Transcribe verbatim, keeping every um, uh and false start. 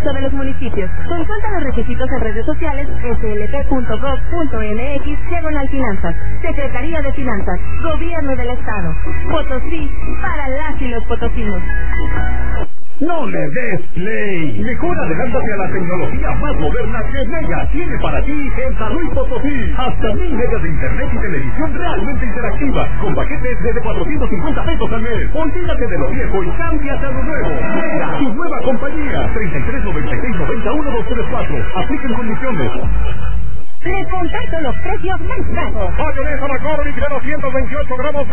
resto de los municipios. Consulta los requisitos en redes sociales s l p punto gov punto m x diagonal finanzas. Secretaría de Finanzas, Gobierno del Estado. Potosí, para las y los potosinos. No le des play. Mejor adelántate a la tecnología más moderna que Mega tiene para ti en San Luis Potosí. Hasta mil megas de internet y televisión realmente interactiva, con paquetes desde cuatrocientos cincuenta pesos al mes. Olvídate de lo viejo y cámbiate a lo nuevo. Mega, tu nueva compañía. treinta y tres noventa y seis noventa y uno dos tres cuatro. Apliquen condiciones. Les comparto los precios más bajos. Mayonesa McCormick de doscientos veintiocho gramos.